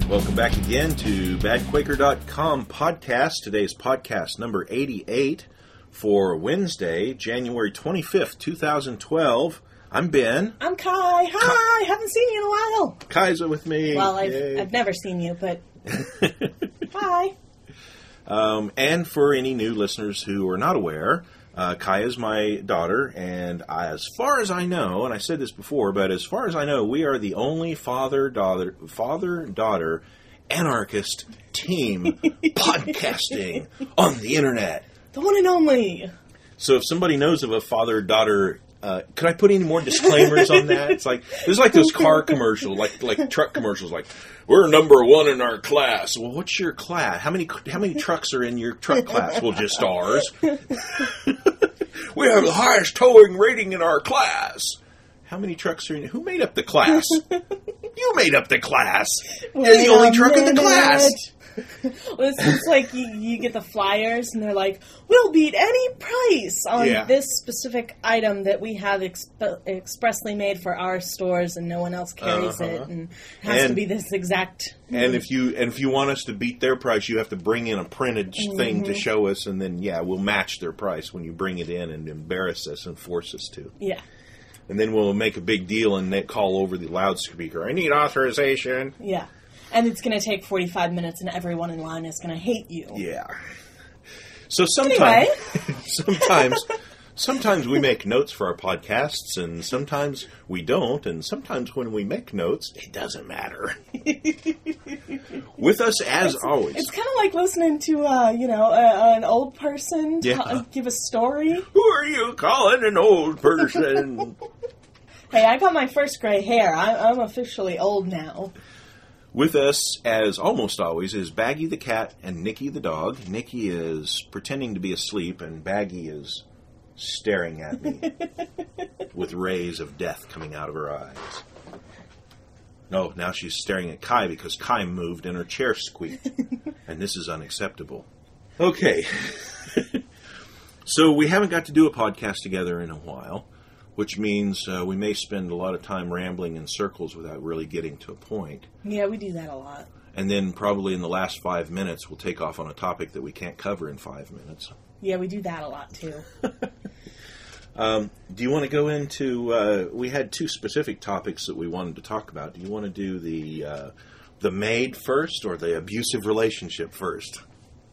Welcome back again to badquaker.com podcast. Today's podcast number 88 for Wednesday, January 25th, 2012. I'm Ben. I'm Kai. Hi. Haven't seen you in a while. Kai's with me. Well, I've never seen you, but hi. And for any new listeners who are not aware, Kai is my daughter, and as far as I know, and I said this before, but as far as I know, we are the only father-daughter anarchist team podcasting on the internet. The one and only. So if somebody knows of a father-daughter, could I put any more disclaimers on that? It's like there's like those car commercials, like truck commercials, like we're number one in our class. Well, what's your class? How many trucks are in your truck class? Well, just ours. We have the highest towing rating in our class. How many trucks are in? Who made up the class? You made up the class. You're the only truck in the class. Well, it's like you get the flyers, and they're like, we'll beat any price on this specific item that we have expressly made for our stores, and no one else carries it, and it has to be this exact. And if you want us to beat their price, you have to bring in a printed thing to show us, and then we'll match their price when you bring it in and embarrass us and force us to. Yeah. And then we'll make a big deal and they call over the loudspeaker. I need authorization. Yeah. And it's going to take 45 minutes, and everyone in line is going to hate you. Yeah. So sometimes we make notes for our podcasts, and sometimes we don't, and sometimes when we make notes, it doesn't matter. With us, as always. It's kind of like listening to, an old person give a story. Who are you calling an old person? Hey, I got my first gray hair. I'm officially old now. With us, as almost always, is Baggy the cat and Nikki the dog. Nikki is pretending to be asleep, and Baggy is staring at me with rays of death coming out of her eyes. No, now she's staring at Kai because Kai moved and her chair squeaked, and this is unacceptable. Okay. So we haven't got to do a podcast together in a while, which means we may spend a lot of time rambling in circles without really getting to a point. Yeah, we do that a lot. And then probably in the last 5 minutes, we'll take off on a topic that we can't cover in 5 minutes. Yeah, we do that a lot, too. Do you want to go into... we had two specific topics that we wanted to talk about. Do you want to do the maid first or the abusive relationship first?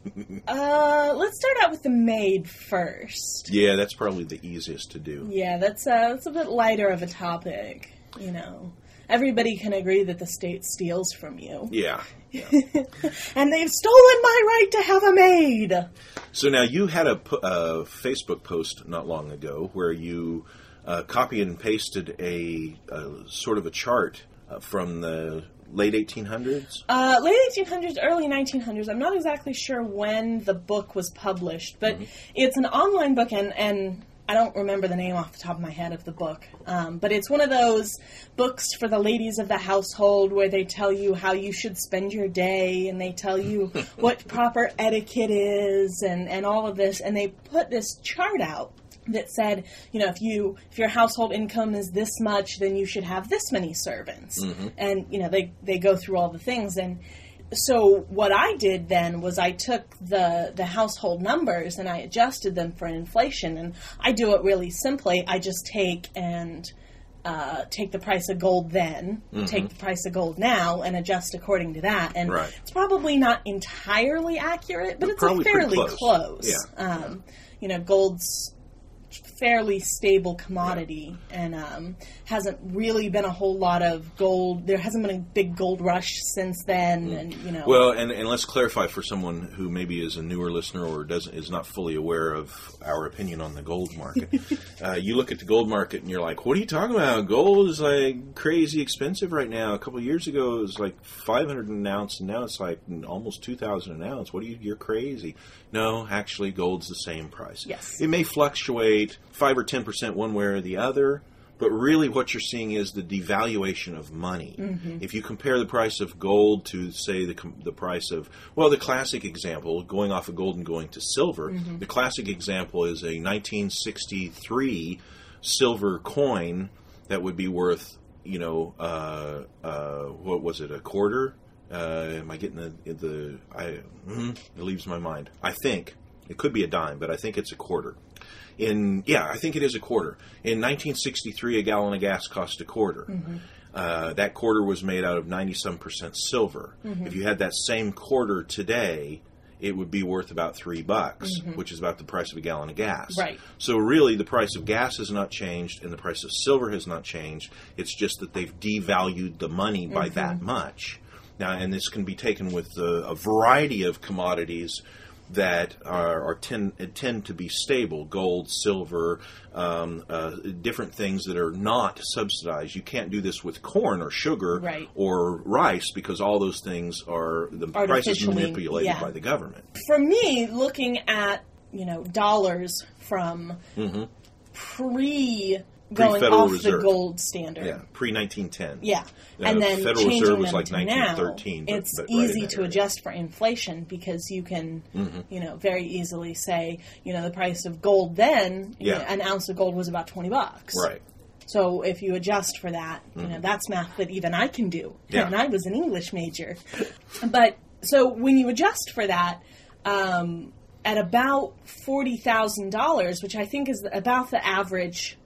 Let's start out with the maid first. Yeah, that's probably the easiest to do. Yeah, that's a bit lighter of a topic, you know. Everybody can agree that the state steals from you. Yeah. And they've stolen my right to have a maid. So now you had a Facebook post not long ago where you copied and pasted a sort of a chart from the late 1800s? Late 1800s, early 1900s. I'm not exactly sure when the book was published, but it's an online book, and I don't remember the name off the top of my head of the book. But it's one of those books for the ladies of the household where they tell you how you should spend your day, and they tell you what proper etiquette is, and all of this. And they put this chart out that said, you know, if your household income is this much, then you should have this many servants. And, you know, they go through all the things. And so what I did then was I took the household numbers and I adjusted them for inflation. And I do it really simply. I just take the price of gold then, take the price of gold now, and adjust according to that. And it's probably not entirely accurate, but it's fairly close. Yeah. You know, gold's fairly stable commodity, and hasn't really been a whole lot of gold. There hasn't been a big gold rush since then, and you know. Well, and let's clarify for someone who maybe is a newer listener or is not fully aware of our opinion on the gold market. You look at the gold market and you're like, "What are you talking about? Gold is like crazy expensive right now. A couple of years ago it was like $500 an ounce, and now it's like almost $2,000 an ounce. You're crazy." No, actually, gold's the same price. Yes, it may fluctuate 5 or 10% one way or the other, but really what you're seeing is the devaluation of money. If you compare the price of gold to, say, the price of, well, the classic example, going off of gold and going to silver, the classic example is a 1963 silver coin that would be worth, what was it, a quarter? Am I getting it leaves my mind. I think it could be a dime, but I think it's a quarter. I think it is a quarter. In 1963, a gallon of gas cost a quarter. That quarter was made out of 90-some% silver. If you had that same quarter today, it would be worth about $3, which is about the price of a gallon of gas. Right. So really, the price of gas has not changed, and the price of silver has not changed. It's just that they've devalued the money by that much. Now, and this can be taken with a variety of commodities that tend to be stable: gold, silver, different things that are not subsidized. You can't do this with corn or sugar or rice, because all those things are the prices manipulated by the government. For me, looking at dollars from going off Reserve. The gold standard. Yeah, pre-1910. Yeah. And then Federal changing Reserve was them like to 1913. Now, it's easy to adjust for inflation, because you can, very easily say, the price of gold then, an ounce of gold was about $20. Right. So if you adjust for that, that's math that even I can do. Yeah. And I was an English major. But so when you adjust for that, at about $40,000, which I think is about the average.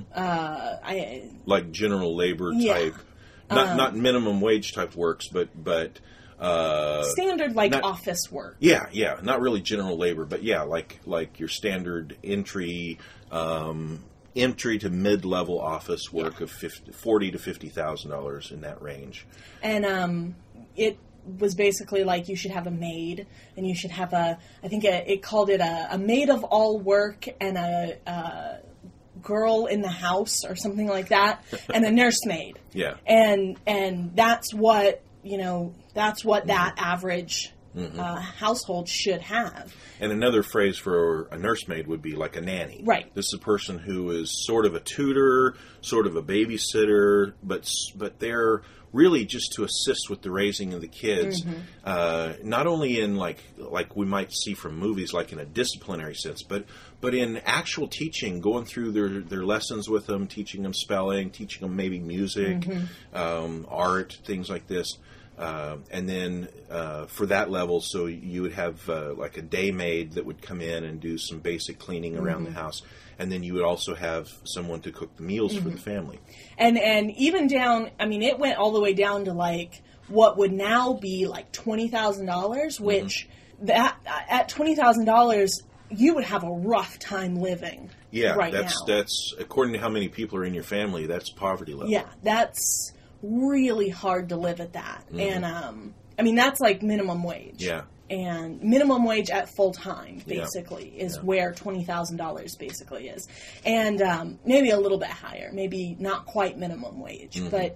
Like general labor type, not minimum wage type works, but standard office work. Yeah, not really general labor, but like your standard entry to mid-level office work of $40,000 to $50,000 in that range. And it was basically like you should have a maid, and you should have it called it a maid of all work, and a girl in the house or something like that, and a nursemaid. Yeah. And that's what that average household should have. And another phrase for a nursemaid would be like a nanny. Right. This is a person who is sort of a tutor, sort of a babysitter, but they're really just to assist with the raising of the kids, not only in like we might see from movies, like in a disciplinary sense, but in actual teaching, going through their lessons with them, teaching them spelling, teaching them maybe music, art, things like this. And then for that level, so you would have like a day maid that would come in and do some basic cleaning around the house. And then you would also have someone to cook the meals for the family. And even down, it went all the way down to like what would now be like $20,000, which that at $20,000, you would have a rough time living. Yeah, right that's according to how many people are in your family, that's poverty level. Yeah, that's really hard to live at that. And that's like minimum wage. Yeah. And minimum wage at full time, basically, is where $20,000 basically is. And maybe a little bit higher, maybe not quite minimum wage. But,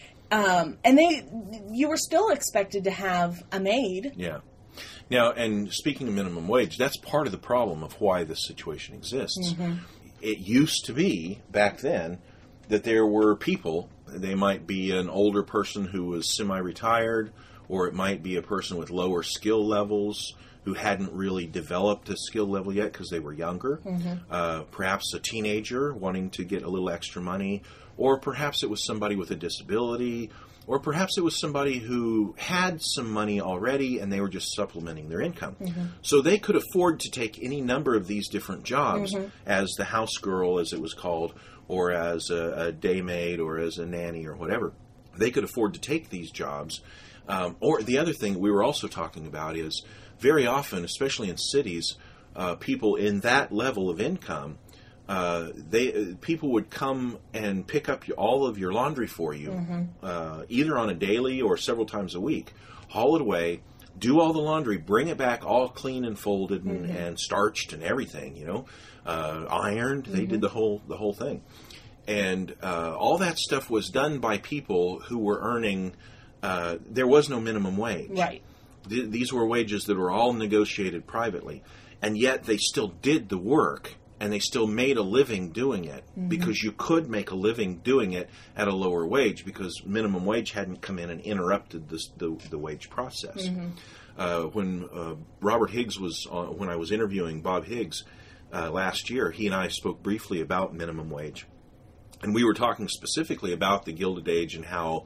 you were still expected to have a maid. Yeah. Now, and speaking of minimum wage, that's part of the problem of why this situation exists. It used to be, back then, that there were people, they might be an older person who was semi-retired, or it might be a person with lower skill levels who hadn't really developed a skill level yet because they were younger. Perhaps a teenager wanting to get a little extra money, or perhaps it was somebody with a disability, or perhaps it was somebody who had some money already and they were just supplementing their income. So they could afford to take any number of these different jobs as the house girl, as it was called, or as a day maid, or as a nanny, or whatever. They could afford to take these jobs. Or the other thing we were also talking about is very often, especially in cities, people in that level of income, people would come and pick up all of your laundry for you, either on a daily or several times a week, haul it away, do all the laundry, bring it back all clean and folded and starched and everything, ironed. They did the whole thing. And all that stuff was done by people who were earning. There was no minimum wage. Right. These were wages that were all negotiated privately, and yet they still did the work, and they still made a living doing it, because you could make a living doing it at a lower wage, because minimum wage hadn't come in and interrupted the wage process. When Robert Higgs was when I was interviewing Bob Higgs last year, he and I spoke briefly about minimum wage. And we were talking specifically about the Gilded Age and how,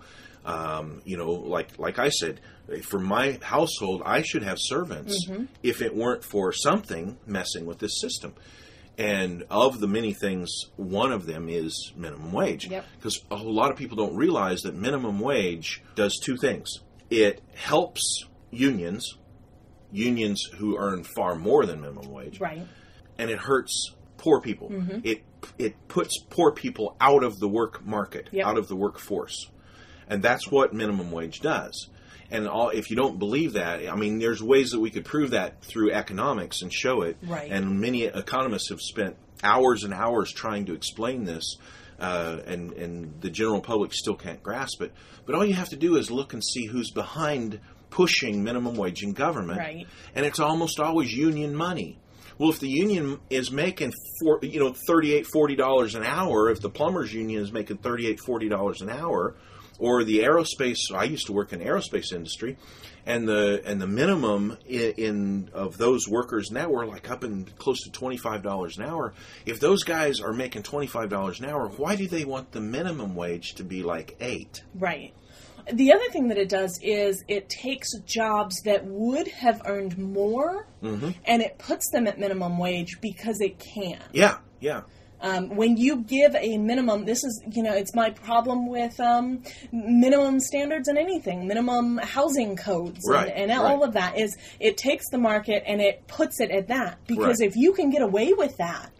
like I said, for my household, I should have servants if it weren't for something messing with this system. And of the many things, one of them is minimum wage. Because a lot of people don't realize that minimum wage does two things. It helps unions who earn far more than minimum wage. Right. And it hurts poor people. It puts poor people out of the work market, out of the workforce. And that's what minimum wage does. And if you don't believe that, I mean, there's ways that we could prove that through economics and show it. Right. And many economists have spent hours and hours trying to explain this, and the general public still can't grasp it. But all you have to do is look and see who's behind pushing minimum wage in government. Right. And it's almost always union money. Well, if the union is making $38, $40 an hour, if the plumbers union is making $38, $40 an hour, or the aerospace, I used to work in the aerospace industry, and the minimum of those workers now were like up in close to $25 an hour. If those guys are making $25 an hour, why do they want the minimum wage to be like $8? Right. The other thing that it does is it takes jobs that would have earned more and it puts them at minimum wage because it can. Yeah, yeah. When you give a minimum, this is, it's my problem with minimum standards and anything, minimum housing codes and all of that is it takes the market and it puts it at that. Because if you can get away with that,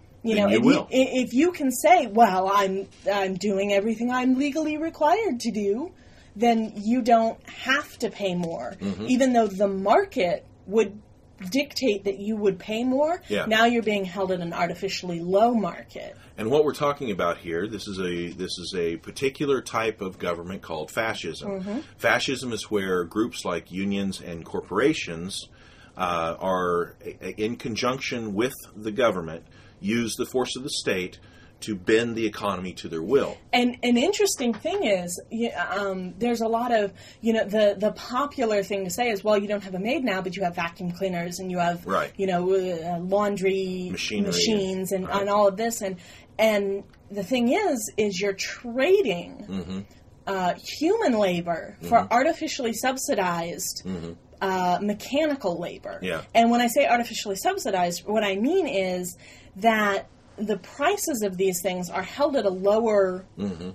if you can say, well, I'm doing everything I'm legally required to do, then you don't have to pay more. Even though the market would dictate that you would pay more, now you're being held at an artificially low market. And what we're talking about here, this is a particular type of government called fascism. Fascism is where groups like unions and corporations are, in conjunction with the government, use the force of the state to bend the economy to their will. And an interesting thing is, there's a lot of, the popular thing to say is, well, you don't have a maid now, but you have vacuum cleaners and you have, laundry machines and all of this. And the thing is you're trading human labor for artificially subsidized mechanical labor. Yeah. And when I say artificially subsidized, what I mean is that the prices of these things are held at a lower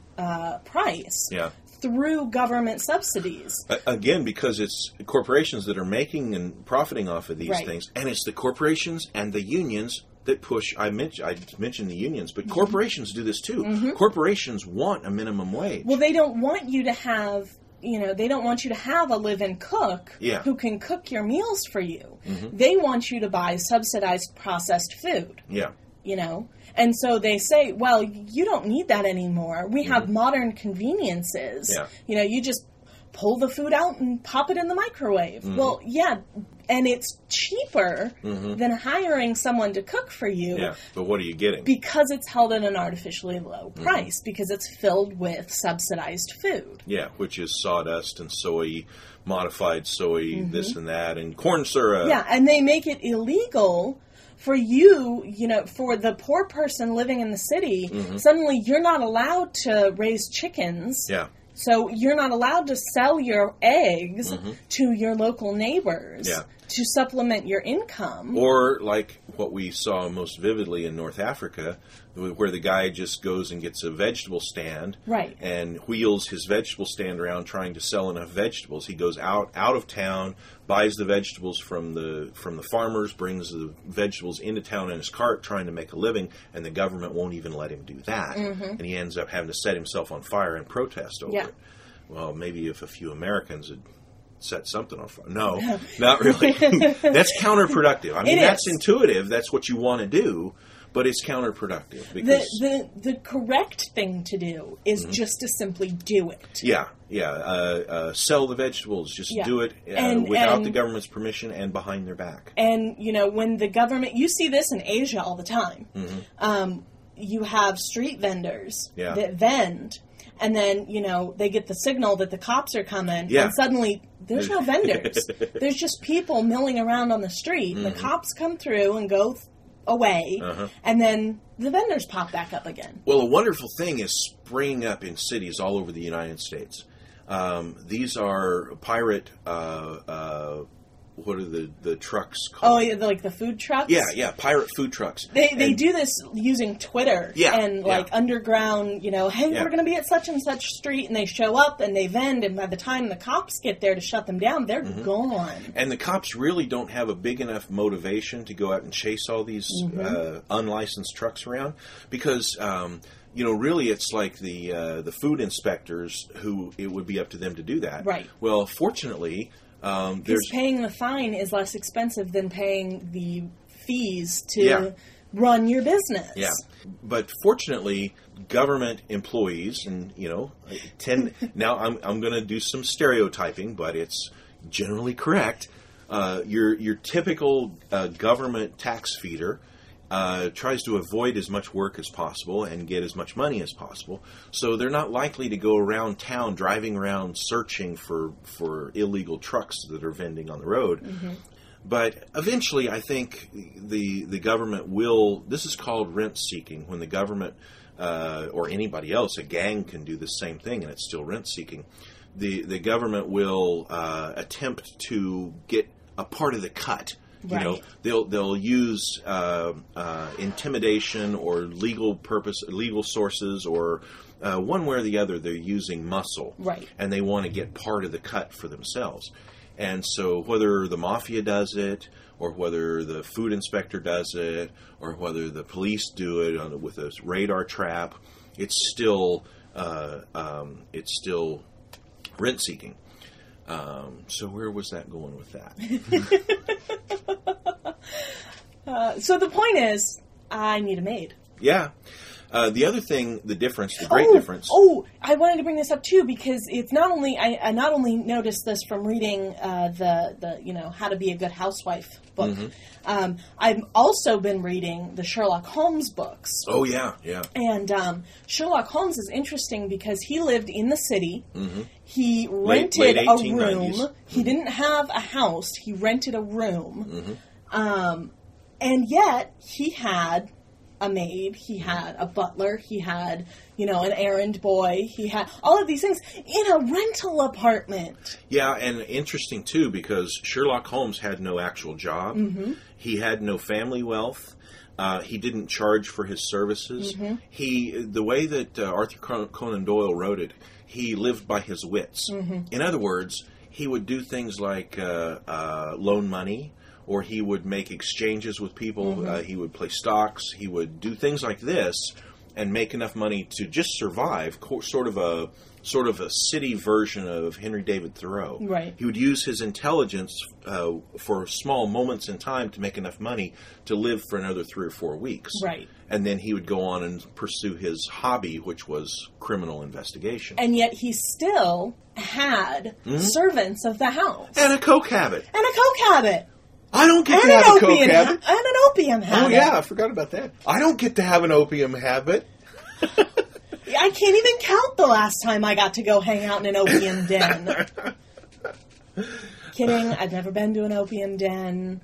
price through government subsidies. Again, because it's corporations that are making and profiting off of these things, and it's the corporations and the unions that push. I mentioned the unions, but corporations do this too. Corporations want a minimum wage. Well, they don't want you to have. They don't want you to have a live-in cook who can cook your meals for you. They want you to buy subsidized processed food. Yeah. And so they say, well, you don't need that anymore. We have modern conveniences. Yeah. You just pull the food out and pop it in the microwave. Well, yeah, and it's cheaper than hiring someone to cook for you. Yeah, but what are you getting? Because it's held at an artificially low price, because it's filled with subsidized food. Yeah, which is sawdust and soy, modified soy, this and that, and corn syrup. Yeah, and they make it illegal for you, for the poor person living in the city. Suddenly you're not allowed to raise chickens. Yeah. So you're not allowed to sell your eggs to your local neighbors to supplement your income. Or like what we saw most vividly in North Africa, where the guy just goes and gets a vegetable stand and wheels his vegetable stand around trying to sell enough vegetables. He goes out of town, buys the vegetables from the farmers, brings the vegetables into town in his cart trying to make a living, and the government won't even let him do that. And he ends up having to set himself on fire and protest over it. Well, maybe if a few Americans had set something on fire. No, not really. That's counterproductive. I mean, that's intuitive. That's what you want to do. But it's counterproductive because the correct thing to do is just to simply do it. Sell the vegetables. Just do it without the government's permission and behind their back. And when the government, you see this in Asia all the time. You have street vendors that vend. And then, they get the signal that the cops are coming, and suddenly there's no vendors. There's just people milling around on the street. The cops come through and go away, and then the vendors pop back up again. Well, a wonderful thing is springing up in cities all over the United States. These are pirate, what are the trucks called? Oh, yeah, like the food trucks? Yeah, pirate food trucks. They do this using Twitter and underground, hey, we're going to be at such and such street, and they show up and they vend, and by the time the cops get there to shut them down, they're gone. And the cops really don't have a big enough motivation to go out and chase all these unlicensed trucks around because... really, it's like the food inspectors who it would be up to them to do that. Right. Well, fortunately, because paying the fine is less expensive than paying the fees to run your business. Yeah. But fortunately, government employees, and now I'm going to do some stereotyping, but it's generally correct. Your typical government tax feeder. Tries to avoid as much work as possible and get as much money as possible. So they're not likely to go around town driving around searching for illegal trucks that are vending on the road. But eventually I think the government will, this is called rent seeking, when the government or anybody else, a gang can do the same thing and it's still rent seeking. The government will attempt to get a part of the cut. Right. They'll use intimidation or legal sources, or one way or the other. They're using muscle, right? And they want to get part of the cut for themselves. And so, whether the mafia does it, or whether the food inspector does it, or whether the police do it with a radar trap, it's still rent seeking. So where was that going with that? So the point is, I need a maid. Yeah. The other thing, the great difference. Oh, I wanted to bring this up too because it's not only I not only noticed this from reading the How to Be a Good Housewife book. I've also been reading the Sherlock Holmes books. Oh yeah. And Sherlock Holmes is interesting because he lived in the city. He rented a room. He didn't have a house. He rented a room. And yet he had a maid, he had a butler, he had, an errand boy, he had all of these things in a rental apartment. Yeah, and interesting, too, because Sherlock Holmes had no actual job. He had no family wealth. He didn't charge for his services. The way that Arthur Conan Doyle wrote it, he lived by his wits. In other words, he would do things like loan money, or he would make exchanges with people. He would play stocks. He would do things like this and make enough money to just survive, sort of a city version of Henry David Thoreau. Right. He would use his intelligence for small moments in time to make enough money to live for another 3 or 4 weeks. Right. And then he would go on and pursue his hobby, which was criminal investigation. And yet he still had servants of the house. And a coke habit. I don't get to have a coke habit. And an opium habit. Oh, yeah, I forgot about that. I don't get to have an opium habit. I can't even count the last time I got to go hang out in an opium den. Kidding, I've never been to an opium den.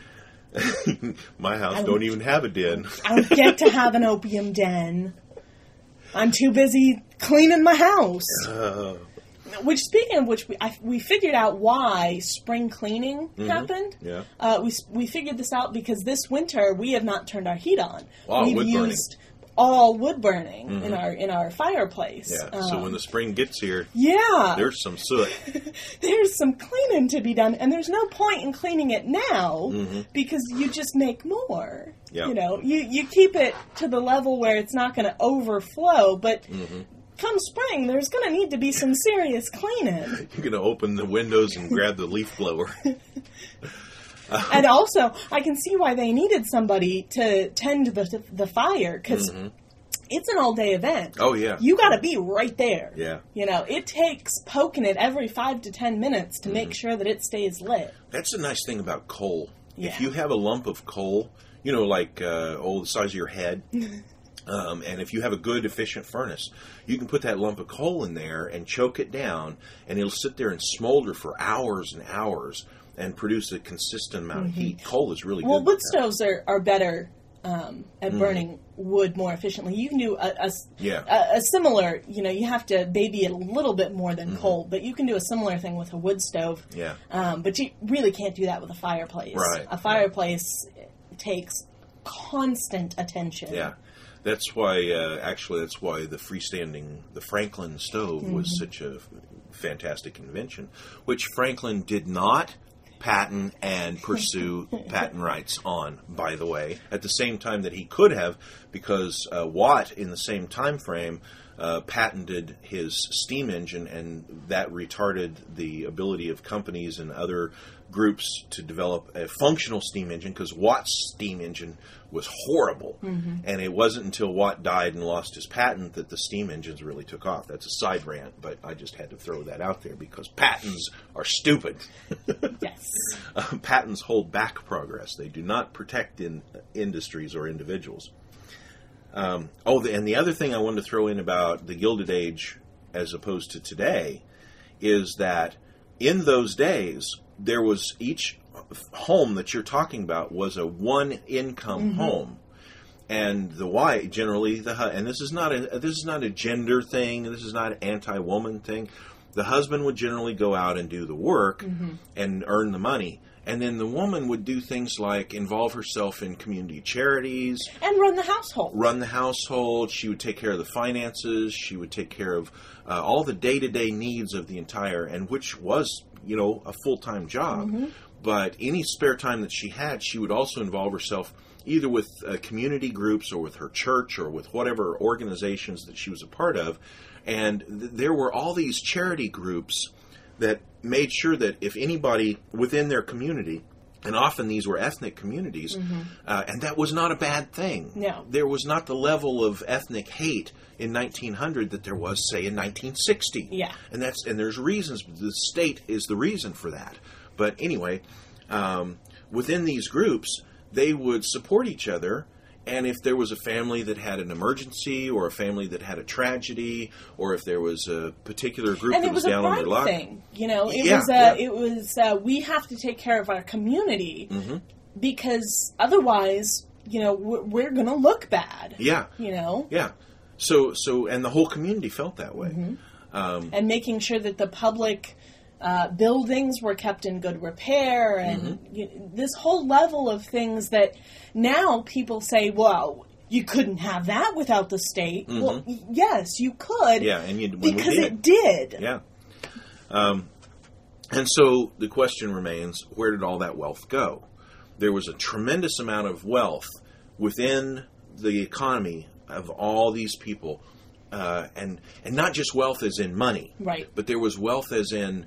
My house don't even have a den. I don't get to have an opium den. I'm too busy cleaning my house. Which, speaking of which, we figured out why spring cleaning happened. Yeah. We figured this out because this winter we have not turned our heat on. Wow, We've used all wood burning in our fireplace. Yeah. So when the spring gets here, there's some soot. There's some cleaning to be done, and there's no point in cleaning it now because you just make more. Yep. You keep it to the level where it's not going to overflow, but. Come spring, there's going to need to be some serious cleaning. You're going to open the windows and grab the leaf blower. And also, I can see why they needed somebody to tend the fire, because it's an all-day event. Oh, yeah. You got to be right there. Yeah. It takes poking it every 5 to 10 minutes to make sure that it stays lit. That's the nice thing about coal. Yeah. If you have a lump of coal, like the size of your head... and if you have a good, efficient furnace, you can put that lump of coal in there and choke it down, and it'll sit there and smolder for hours and hours and produce a consistent amount of heat. Coal is really good. Well, wood stoves are better at burning wood more efficiently. You can do a similar, you have to baby it a little bit more than coal, but you can do a similar thing with a wood stove. Yeah. But you really can't do that with a fireplace. Right. A fireplace takes constant attention. Yeah. That's why, that's why the Franklin stove was such a fantastic invention, which Franklin did not patent and pursue patent rights on, by the way, at the same time that he could have, because Watt, in the same time frame, patented his steam engine, and that retarded the ability of companies and other groups to develop a functional steam engine, because Watt's steam engine was horrible. And it wasn't until Watt died and lost his patent that the steam engines really took off. That's a side rant, but I just had to throw that out there because patents are stupid. Yes. Patents hold back progress. They do not protect industries or individuals. And the other thing I wanted to throw in about the Gilded Age as opposed to today is that in those days, there was each home that you're talking about was a one-income home, and the wife generally and this is not a gender thing. This is not an anti-woman thing. The husband would generally go out and do the work and earn the money. And then the woman would do things like involve herself in community charities. And run the household. She would take care of the finances. She would take care of all the day-to-day needs of the entire, and which was, a full-time job. But any spare time that she had, she would also involve herself either with community groups or with her church or with whatever organizations that she was a part of. And there were all these charity groups that made sure that if anybody within their community, and often these were ethnic communities, and that was not a bad thing. No. There was not the level of ethnic hate in 1900 that there was, say, in 1960. Yeah. And there's reasons. The state is the reason for that. But anyway, within these groups, they would support each other. And if there was a family that had an emergency, or a family that had a tragedy, or if there was a particular group that was down on their luck, thing. It was we have to take care of our community because otherwise, we're going to look bad. Yeah. Yeah. So and the whole community felt that way. And making sure that the public buildings were kept in good repair, and this whole level of things that now people say, well, you couldn't have that without the state. Well, yes, you could. Yeah, because it did. Yeah. And so the question remains, where did all that wealth go? There was a tremendous amount of wealth within the economy of all these people, and not just wealth as in money, right? But there was wealth as in,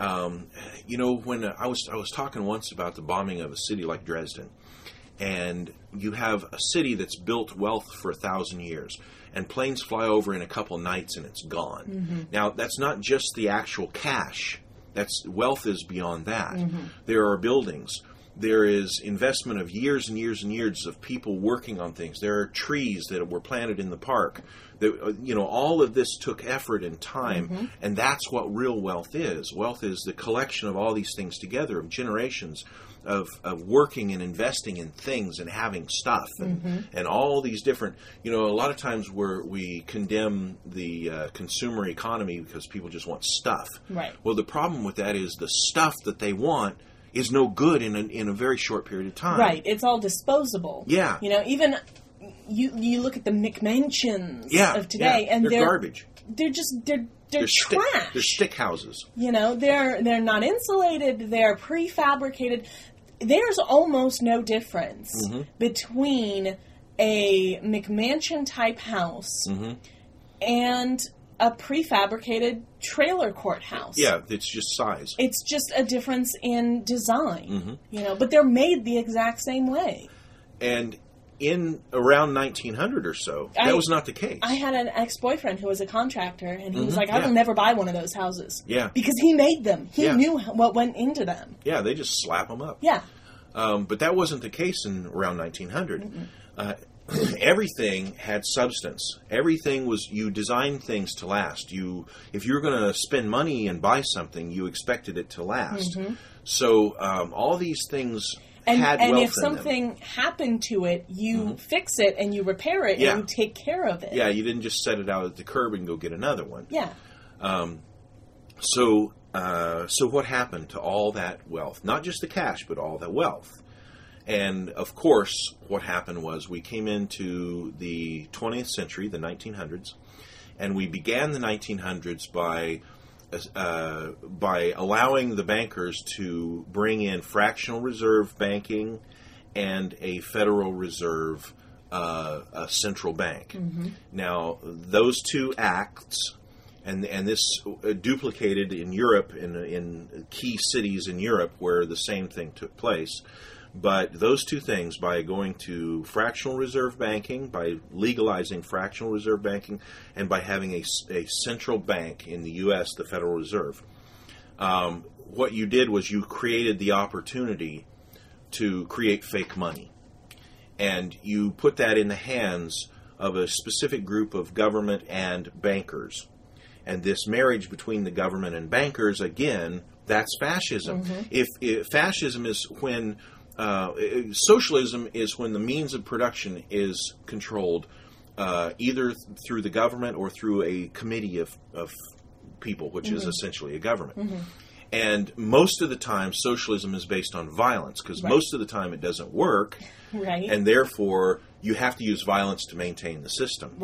when I was talking once about the bombing of a city like Dresden, and you have a city that's built wealth for 1,000 years, and planes fly over in a couple nights and it's gone. Now, that's not just the actual cash. Wealth is beyond that. There are buildings. There is investment of years and years and years of people working on things. There are trees that were planted in the park. All of this took effort and time, and that's what real wealth is. Wealth is the collection of all these things together, of generations of working and investing in things and having stuff, and all these different, a lot of times we condemn the consumer economy because people just want stuff. Right. Well, the problem with that is the stuff that they want is no good in a very short period of time. Right. It's all disposable. Yeah. Even you look at the McMansions of today, and they're garbage. They're trash. They're stick houses. They're not insulated. They're prefabricated. There's almost no difference between a McMansion type house and a prefabricated trailer court house. Yeah, it's just size. It's just a difference in design, but they're made the exact same way. And in around 1900 or so, that was not the case. I had an ex-boyfriend who was a contractor, and he was like, I will never buy one of those houses. Yeah. Because he made them. He knew what went into them. Yeah, they just slap them up. Yeah. But that wasn't the case in around 1900. Everything had substance. Everything was, you designed things to last. If you were going to spend money and buy something, you expected it to last. So all these things had and wealth if something happened to it, you fix it and you repair it and you take care of it. Yeah, you didn't just set it out at the curb and go get another one. Yeah. So what happened to all that wealth? Not just the cash, but all that wealth. And, of course, what happened was we came into the 20th century, the 1900s, and we began the 1900s by allowing the bankers to bring in fractional reserve banking and a Federal Reserve a central bank. Now, those two acts, and this duplicated in Europe, in key cities in Europe where the same thing took place. But those two things, by going to fractional reserve banking, by legalizing fractional reserve banking, and by having a central bank in the U.S., the Federal Reserve, what you did was you created the opportunity to create fake money. And you put that in the hands of a specific group of government and bankers. And this marriage between the government and bankers, again, that's fascism. If fascism is when... socialism is when the means of production is controlled either through the government or through a committee of people, which is essentially a government. And most of the time, socialism is based on violence, because most of the time it doesn't work, and therefore you have to use violence to maintain the system.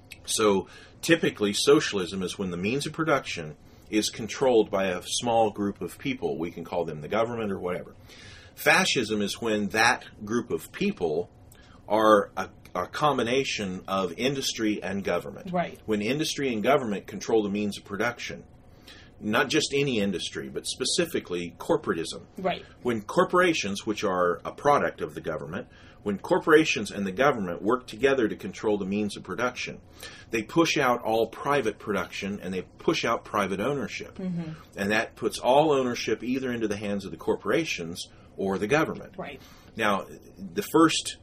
So typically, socialism is when the means of production is controlled by a small group of people. We can call them the government or whatever. Fascism is when that group of people are a combination of industry and government. When industry and government control the means of production, not just any industry, but specifically corporatism. When corporations, which are a product of the government, when corporations and the government work together to control the means of production, they push out all private production and they push out private ownership. And that puts all ownership either into the hands of the corporations or the government. Now, the first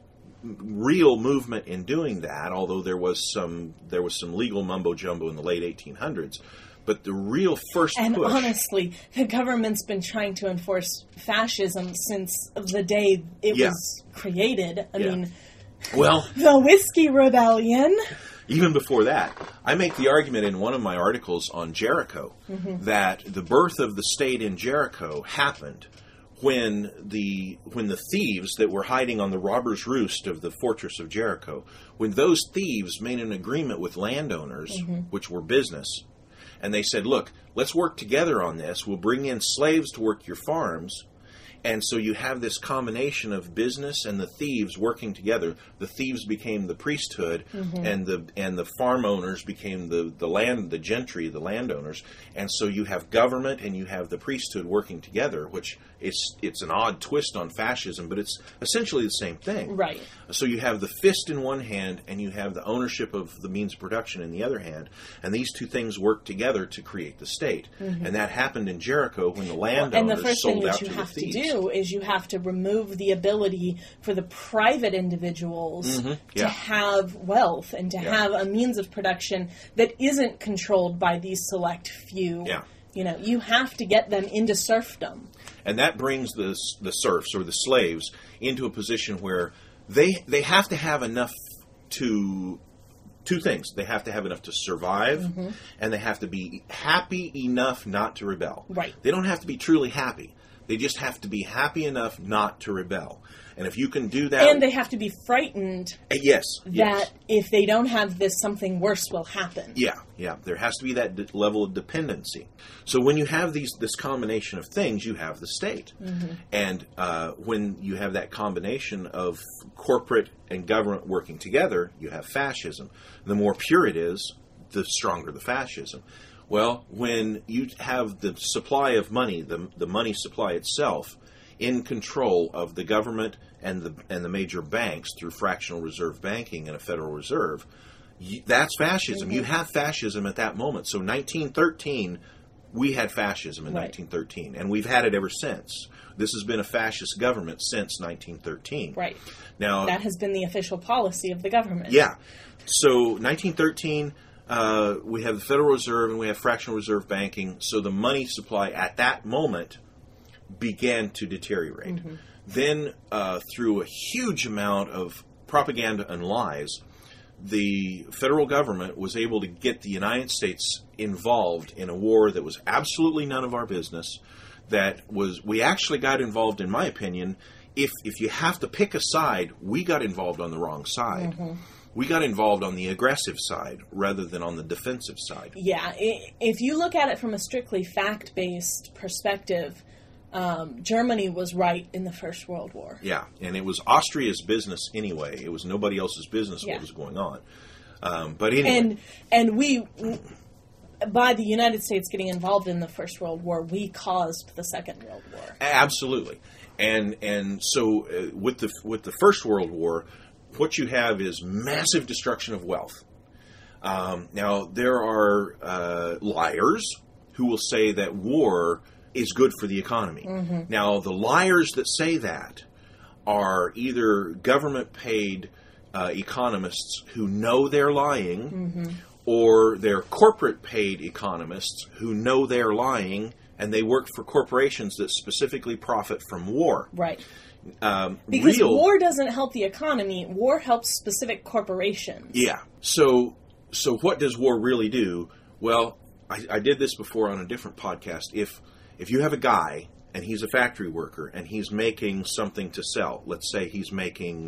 real movement in doing that, although there was some legal mumbo jumbo in the late 1800s, but the real first and push... honestly, the government's been trying to enforce fascism since the day it was created. I mean, well, the Whiskey Rebellion. Even before that, I make the argument in one of my articles on Jericho that the birth of the state in Jericho happened when the thieves that were hiding on the robbers' roost of the fortress of Jericho, when those thieves made an agreement with landowners, which were business, and they said, look, let's work together on this. We'll bring in slaves to work your farms. And so you have this combination of business and the thieves working together. The thieves became the priesthood, and the farm owners became the gentry, the landowners. And so you have government and you have the priesthood working together, which it's an odd twist on fascism, but it's essentially the same thing. So you have the fist in one hand and you have the ownership of the means of production in the other hand, and these two things work together to create the state. And that happened in Jericho when the landowners sold out to the thieves. Is you have to remove the ability for the private individuals to have wealth and to have a means of production that isn't controlled by these select few. You know, you have to get them into serfdom. And that brings the serfs or the slaves into a position where they have to have enough to... Two things. They have to have enough to survive, and they have to be happy enough not to rebel. They don't have to be truly happy. They just have to be happy enough not to rebel. And if you can do that... And they have to be frightened that if they don't have this, something worse will happen. There has to be that level of dependency. So when you have this combination of things, you have the state. And when you have that combination of corporate and government working together, you have fascism. The more pure it is, the stronger the fascism. Well, when you have the supply of money, the money supply itself, in control of the government and the major banks through fractional reserve banking and a Federal Reserve, that's fascism. You have fascism at that moment. So 1913, we had fascism in 1913, and we've had it ever since. This has been a fascist government since 1913. Now, that has been the official policy of the government. So 1913... we have the Federal Reserve and we have fractional reserve banking. So the money supply at that moment began to deteriorate. Then, through a huge amount of propaganda and lies, the federal government was able to get the United States involved in a war that was absolutely none of our business. We actually got involved, in my opinion, if you have to pick a side, we got involved on the wrong side. We got involved on the aggressive side rather than on the defensive side. Yeah, if you look at it from a strictly fact-based perspective, Germany was right in the First World War. Yeah, and it was Austria's business anyway. It was nobody else's business what was going on. But anyway. And we, by the United States getting involved in the First World War, we caused the Second World War. Absolutely. And so with the First World War, what you have is massive destruction of wealth. Now, there are liars who will say that war is good for the economy. Now, the liars that say that are either government-paid economists who know they're lying, or they're corporate-paid economists who know they're lying, and they work for corporations that specifically profit from war. Right. Because war doesn't help the economy. War helps specific corporations. Yeah. So what does war really do? Well, I did this before on a different podcast. If you have a guy and he's a factory worker and he's making something to sell, let's say he's making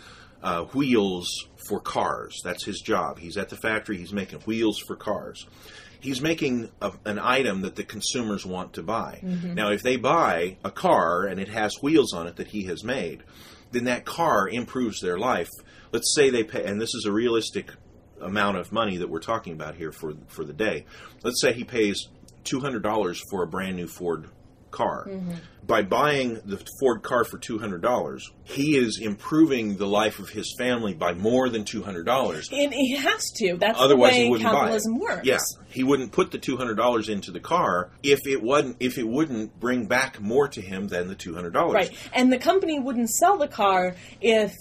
wheels for cars. That's his job. He's at the factory. He's making wheels for cars. He's making an item that the consumers want to buy. Now, if they buy a car and it has wheels on it that he has made, then that car improves their life. Let's say they pay, and this is a realistic amount of money that we're talking about here for the day. Let's say he pays $200 for a brand new Ford car. By buying the Ford car for $200, he is improving the life of his family by more than $200. And he has to. That's Otherwise, the he way wouldn't capitalism buy it. works. Yeah, he wouldn't put the $200 into the car if it wouldn't bring back more to him than the $200. Right, and the company wouldn't sell the car if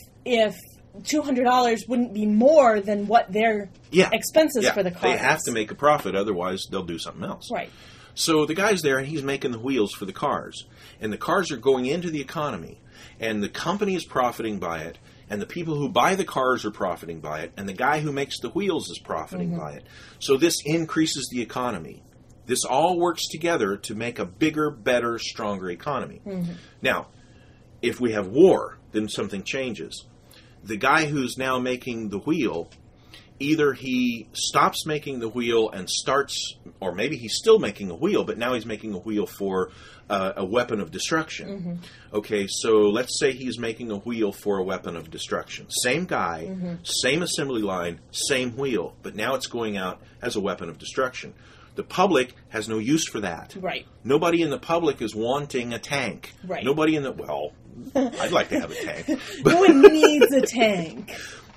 $200 wouldn't be more than what their expenses for the car. They have to make a profit, otherwise they'll do something else. Right. So the guy's there and he's making the wheels for the cars. And the cars are going into the economy. And the company is profiting by it. And the people who buy the cars are profiting by it. And the guy who makes the wheels is profiting by it. So this increases the economy. This all works together to make a bigger, better, stronger economy. Now, if we have war, then something changes. The guy who's now making the wheel, either he stops making the wheel and starts, or maybe he's still making a wheel, but now he's making a wheel for a weapon of destruction. Okay, so let's say he's making a wheel for a weapon of destruction. Same guy, same assembly line, same wheel, but now it's going out as a weapon of destruction. The public has no use for that. Right. Nobody in the public is wanting a tank. Right. Nobody in the, well, I'd like to have a tank. No one needs a tank.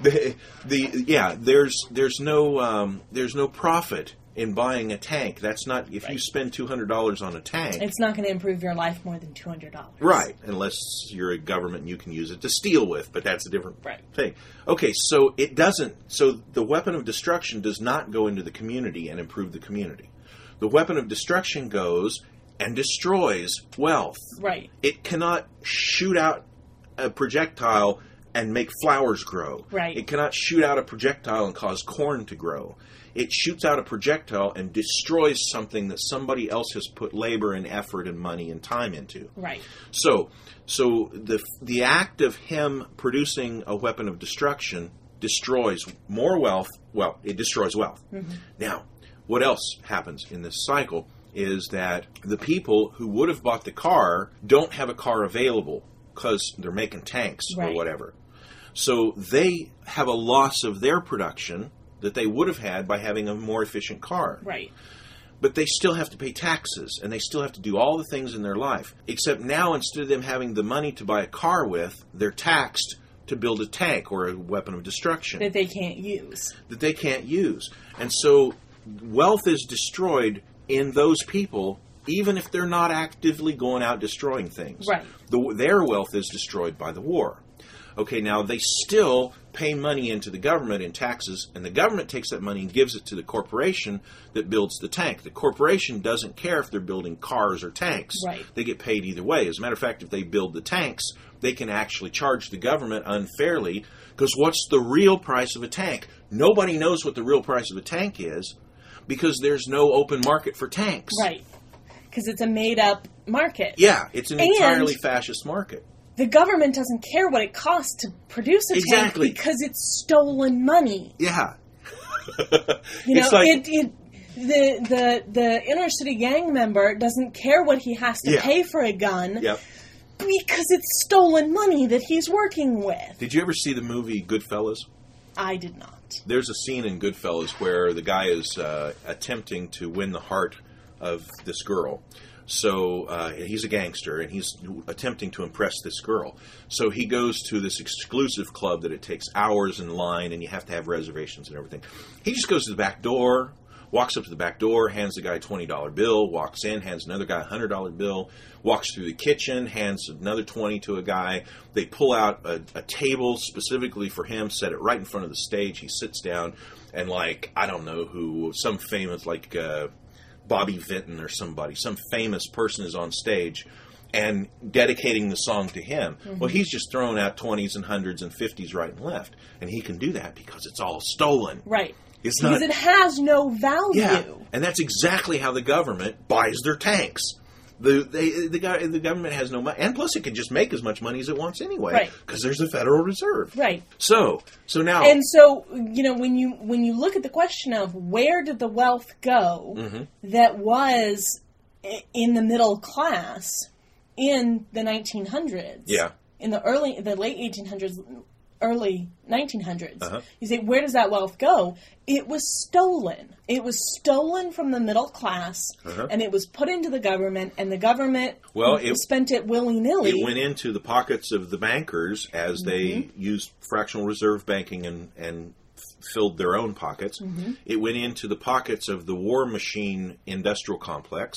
There's no profit in buying a tank. That's not, if you spend $200 on a tank, it's not going to improve your life more than $200. Right, unless you're a government and you can use it to steal with, but that's a different thing. Okay, so it doesn't, so the weapon of destruction does not go into the community and improve the community. The weapon of destruction goes and destroys wealth. Right. It cannot shoot out a projectile and make flowers grow. Right. It cannot shoot out a projectile and cause corn to grow. It shoots out a projectile and destroys something that somebody else has put labor and effort and money and time into. Right. So the act of him producing a weapon of destruction destroys more wealth. Well, it destroys wealth. Now, what else happens in this cycle is that the people who would have bought the car don't have a car available because they're making tanks or whatever. So they have a loss of their production that they would have had by having a more efficient car. Right. But they still have to pay taxes, and they still have to do all the things in their life. Except now, instead of them having the money to buy a car with, they're taxed to build a tank or a weapon of destruction. That they can't use. And so wealth is destroyed in those people, even if they're not actively going out destroying things. Right. Their wealth is destroyed by the war. Okay, now they still pay money into the government in taxes, and the government takes that money and gives it to the corporation that builds the tank. The corporation doesn't care if they're building cars or tanks. Right. They get paid either way. As a matter of fact, if they build the tanks, they can actually charge the government unfairly, because what's the real price of a tank? Nobody knows what the real price of a tank is, because there's no open market for tanks. Right. Because it's a made-up market. Yeah, it's an entirely fascist market. The government doesn't care what it costs to produce a tank because it's stolen money. Yeah. You know, the inner city gang member doesn't care what he has to pay for a gun because it's stolen money that he's working with. Did you ever see the movie Goodfellas? I did not. There's a scene in Goodfellas where the guy is attempting to win the heart of this girl. So he's a gangster, and he's attempting to impress this girl. So he goes to this exclusive club that it takes hours in line, and you have to have reservations and everything. He just goes to the back door, walks up to the back door, hands the guy a $20 bill, walks in, hands another guy a $100 bill, walks through the kitchen, hands another $20 to a guy. They pull out a table specifically for him, set it right in front of the stage. He sits down, and I don't know who, some famous, Bobby Vinton or somebody, some famous person is on stage and dedicating the song to him. Mm-hmm. Well, he's just throwing out 20s and 100s and 50s right and left. And he can do that because it's all stolen. Right. It's because it has no value. Yeah, and that's exactly how the government buys their tanks. The government has no money, and plus it can just make as much money as it wants anyway, because there's a Federal Reserve. Right. So now, and so when you look at the question of where did the wealth go that was in the middle class in the 1900s, in the late 1800s, early 1900s, you say, where does that wealth go? It was stolen. It was stolen from the middle class, and it was put into the government, and the government spent it willy-nilly. It went into the pockets of the bankers as they used fractional reserve banking and filled their own pockets. It went into the pockets of the war machine industrial complex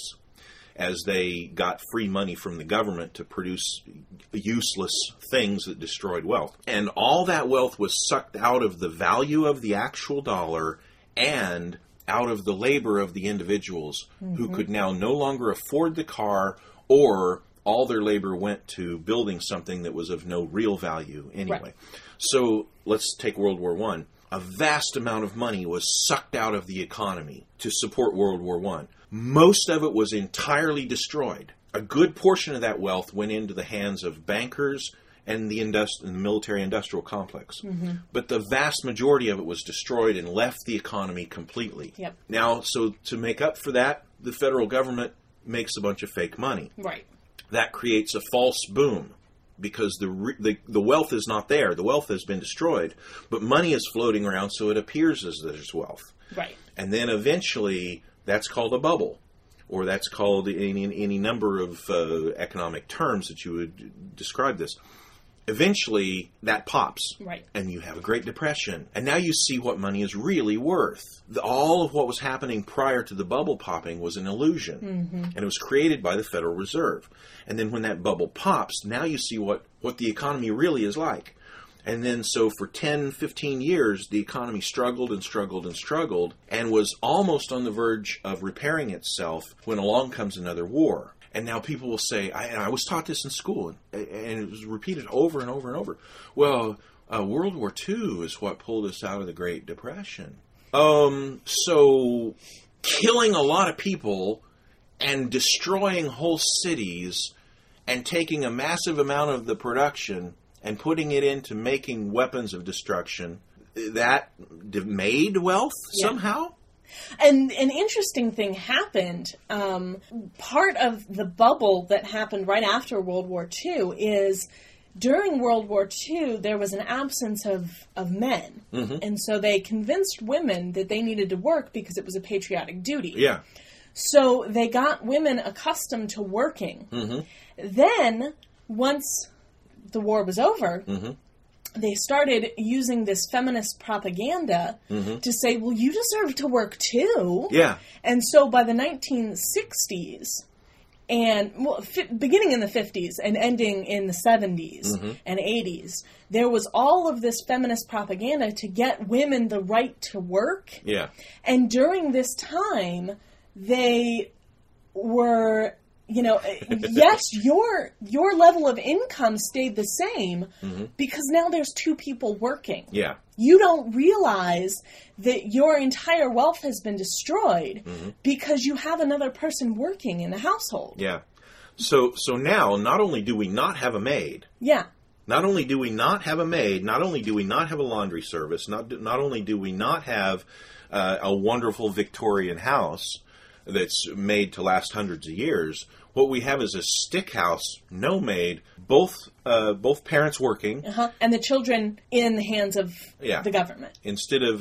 as they got free money from the government to produce useless things that destroyed wealth. And all that wealth was sucked out of the value of the actual dollar and out of the labor of the individuals who could now no longer afford the car, or all their labor went to building something that was of no real value anyway. Right. So let's take World War I. A vast amount of money was sucked out of the economy to support World War I. Most of it was entirely destroyed. A good portion of that wealth went into the hands of bankers and the military-industrial complex. But the vast majority of it was destroyed and left the economy completely. Yep. Now, so to make up for that, the federal government makes a bunch of fake money. Right. That creates a false boom, because the wealth is not there. The wealth has been destroyed, but money is floating around, so it appears as there's wealth. Right. And then eventually, that's called a bubble, or that's called any number of economic terms that you would describe this. Eventually, that pops, and you have a Great Depression. And now you see what money is really worth. All of what was happening prior to the bubble popping was an illusion, and it was created by the Federal Reserve. And then when that bubble pops, now you see what the economy really is like. And then so for 10, 15 years, the economy struggled and struggled and struggled, and was almost on the verge of repairing itself when along comes another war. And now people will say, I was taught this in school, and it was repeated over and over and over. Well, World War II is what pulled us out of the Great Depression. So killing a lot of people and destroying whole cities and taking a massive amount of the production and putting it into making weapons of destruction, that made wealth somehow? And an interesting thing happened. Part of the bubble that happened right after World War II is during World War II, there was an absence of men. And so they convinced women that they needed to work because it was a patriotic duty. Yeah. So they got women accustomed to working. Then, once the war was over, they started using this feminist propaganda to say, well, you deserve to work too. Yeah. And so by the 1960s, And beginning in the 50s and ending in the 70s and 80s, there was all of this feminist propaganda to get women the right to work. Yeah. And during this time, they were, yes, your level of income stayed the same because now there's two people working. Yeah. You don't realize that your entire wealth has been destroyed because you have another person working in the household. Yeah. So now, not only do we not have a maid. Yeah. Not only do we not have a maid, not only do we not have a laundry service, not only do we not have a wonderful Victorian house that's made to last hundreds of years, what we have is a stick house, no maid, both parents working, and the children in the hands of the government. Instead of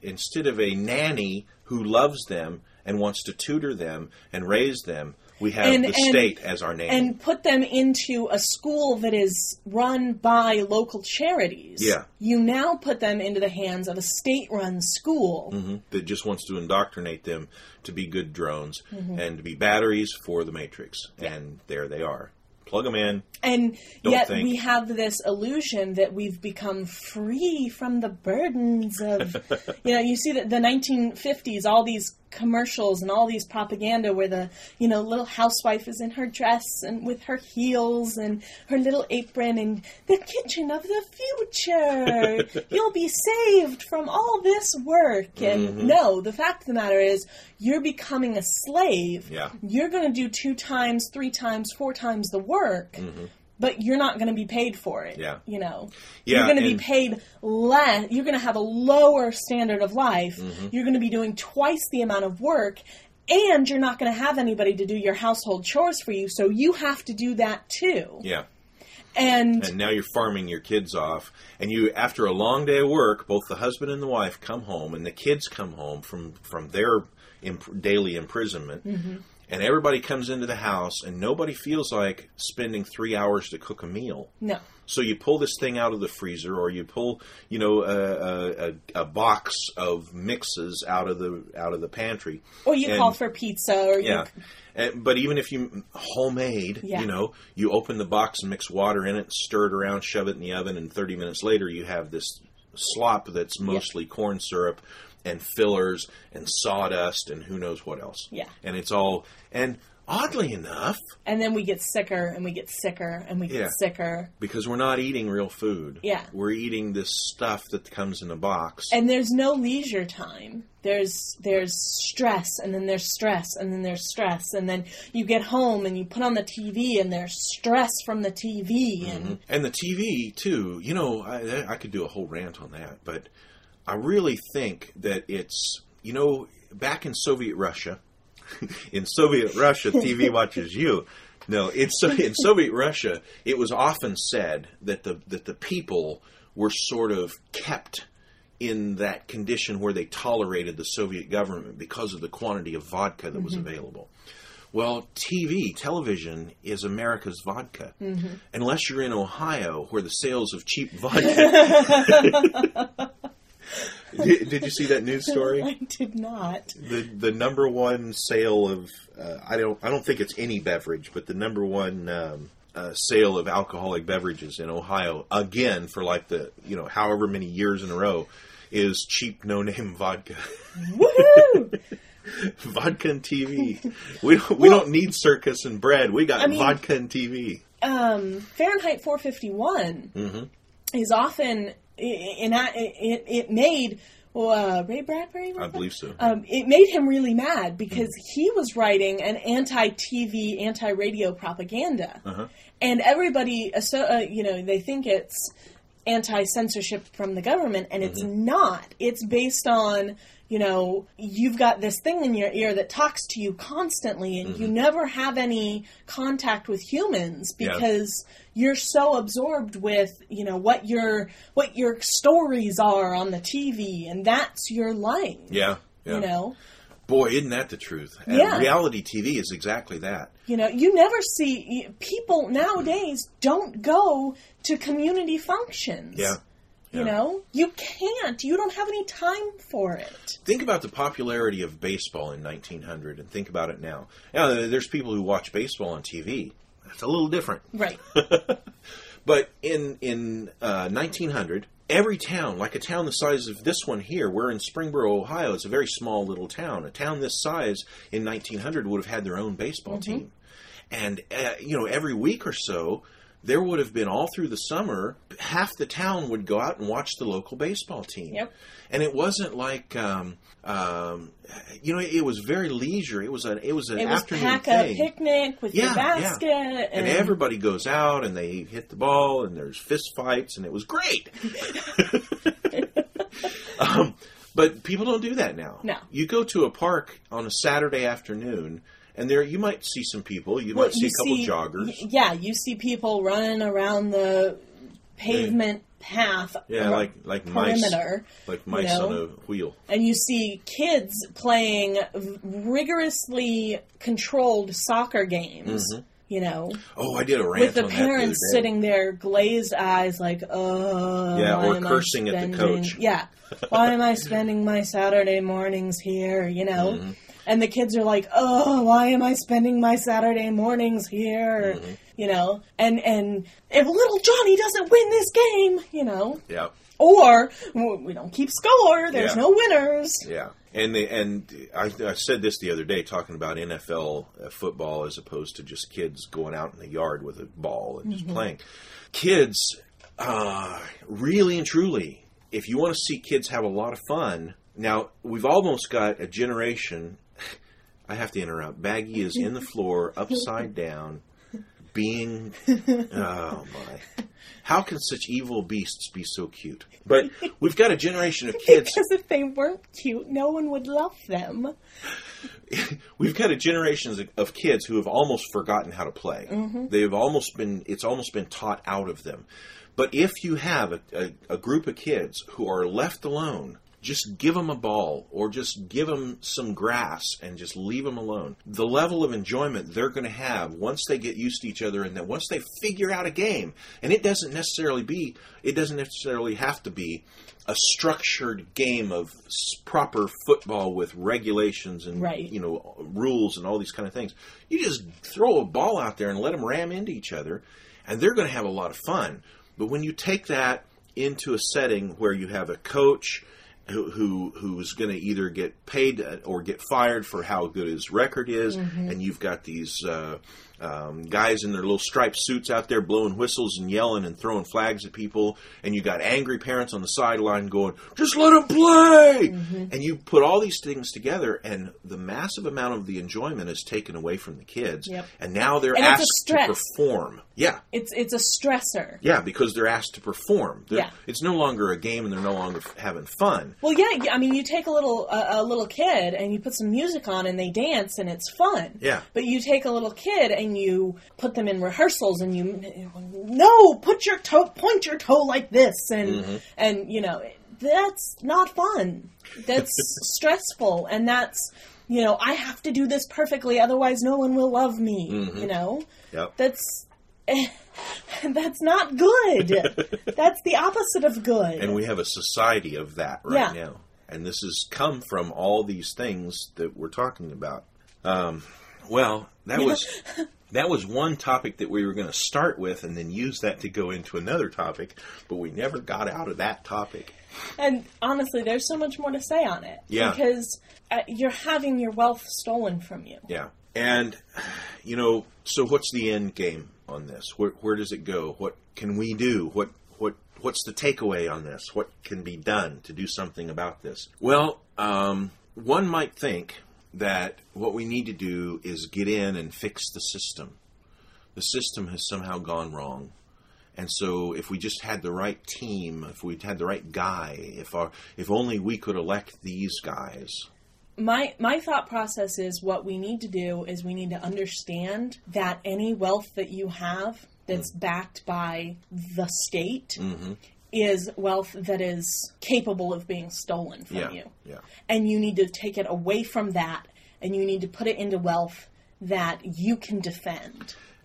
a nanny who loves them and wants to tutor them and raise them, we have the state as our nanny. And put them into a school that is run by local charities. Yeah. You now put them into the hands of a state-run school. That just wants to indoctrinate them to be good drones and to be batteries for the Matrix. Yeah. And there they are. Plug them in. And yet we have this illusion that we've become free from the burdens of, you see that the 1950s, all these commercials and all these propaganda where the, little housewife is in her dress and with her heels and her little apron and the kitchen of the future. You'll be saved from all this work. And no, the fact of the matter is you're becoming a slave. Yeah. You're going to do 2 times, 3 times, 4 times the work. But you're not going to be paid for it. Yeah. You're going to be paid less. You're going to have a lower standard of life. You're going to be doing twice the amount of work. And you're not going to have anybody to do your household chores for you. So you have to do that too. Yeah. And now you're farming your kids off. And you, after a long day of work, both the husband and the wife come home. And the kids come home from their daily imprisonment. And everybody comes into the house, and nobody feels like spending 3 hours to cook a meal. No. So you pull this thing out of the freezer, or you pull, a box of mixes out of the pantry, or you call for pizza, or But even if you homemade, you open the box and mix water in it, stir it around, shove it in the oven, and 30 minutes later you have this slop that's mostly corn syrup and fillers and sawdust and who knows what else. Yeah. And it's all, and oddly enough... And then we get sicker and we get sicker and we get sicker. Because we're not eating real food. Yeah. We're eating this stuff that comes in a box. And there's no leisure time. There's stress, and then there's stress, and then there's stress. And then you get home and you put on the TV and there's stress from the TV. And the TV, too. I could do a whole rant on that, but... I really think that it's, back in Soviet Russia, TV watches you. No, in Soviet Russia, it was often said that the people were sort of kept in that condition where they tolerated the Soviet government because of the quantity of vodka that was available. Well, television is America's vodka. Unless you're in Ohio, where the sales of cheap vodka... Did you see that news story? I did not. The number one sale of I don't think it's any beverage, but the number one sale of alcoholic beverages in Ohio, again for however many years in a row, is cheap no name vodka. Woohoo! Vodka and TV. We don't need circus and bread. We got vodka and TV. Fahrenheit 451 is often. It made Ray Bradbury. I believe so. It made him really mad because he was writing an anti-TV, anti-radio propaganda, and everybody, they think it's anti-censorship from the government, and it's not. It's based on. You've got this thing in your ear that talks to you constantly, and you never have any contact with humans because you're so absorbed with, what your stories are on the TV, and that's your life. Yeah. Boy, isn't that the truth? And reality TV is exactly that. You never see people nowadays don't go to community functions. Yeah. You know? You can't. You don't have any time for it. Think about the popularity of baseball in 1900 and think about it now. Now, there's people who watch baseball on TV. That's a little different. Right. But in 1900, every town, like a town the size of this one here, we're in Springboro, Ohio. It's a very small little town. A town this size in 1900 would have had their own baseball team. And, every week or so, there would have been all through the summer, half the town would go out and watch the local baseball team. Yep. And it wasn't like, it was very leisure. It was an afternoon pack thing. A picnic with your basket. Yeah. And everybody goes out and they hit the ball and there's fist fights and it was great. But people don't do that now. No. You go to a park on a Saturday afternoon and there you might see some people. You might see a couple joggers. Yeah, you see people running around the pavement path. Yeah, like perimeter. Like mice on a wheel. And you see kids playing rigorously controlled soccer games. Oh, I did a rant with the on parents that the other day. sitting there, glazed eyes, like, yeah, or cursing at the coach. Yeah, why am I spending my Saturday mornings here? And the kids are like, oh, why am I spending my Saturday mornings here? And if little Johnny doesn't win this game, Yeah. Or we don't keep score. There's no winners. Yeah. And I said this the other day talking about NFL football as opposed to just kids going out in the yard with a ball and just playing. Kids, really and truly, if you want to see kids have a lot of fun, now we've almost got a generation. I have to interrupt. Baggy is in the floor, upside down, being... Oh, my. How can such evil beasts be so cute? But we've got a generation of kids... Because if they weren't cute, no one would love them. We've got a generation of kids who have almost forgotten how to play. It's almost been taught out of them. But if you have a group of kids who are left alone... Just give them a ball or just give them some grass and just leave them alone. The level of enjoyment they're going to have once they get used to each other and then once they figure out a game. And it doesn't necessarily have to be a structured game of proper football with regulations and rules and all these kind of things. You just throw a ball out there and let them ram into each other and they're going to have a lot of fun. But when you take that into a setting where you have a coach who's going to either get paid or get fired for how good his record is, and you've got these guys in their little striped suits out there blowing whistles and yelling and throwing flags at people, and you got angry parents on the sideline going, just let them play! And you put all these things together, and the massive amount of the enjoyment is taken away from the kids, and now they're asked to perform. Yeah. It's a stressor. Yeah, because they're asked to perform. It's no longer a game, and they're no longer having fun. Well, yeah, I mean, you take a little kid, and you put some music on, and they dance, and it's fun. Yeah. But you take a little kid, and you put them in rehearsals, and point your toe like this, and that's not fun. That's stressful, and that's I have to do this perfectly, otherwise no one will love me. Yep. That's not good. That's the opposite of good. And we have a society of that right now. And this has come from all these things that we're talking about. Well, that was one topic that we were going to start with and then use that to go into another topic, but we never got out of that topic. And honestly, there's so much more to say on it. Yeah. Because you're having your wealth stolen from you. Yeah. And, so what's the end game on this? Where does it go? What can we do? What's the takeaway on this? What can be done to do something about this? Well, one might think that what we need to do is get in and fix the system. The system has somehow gone wrong. And so if we just had the right team, if we had the right guy, if only we could elect these guys. My thought process is what we need to do is we need to understand that any wealth that you have that's backed by the state is wealth that is capable of being stolen from you. Yeah. And you need to take it away from that, and you need to put it into wealth that you can defend.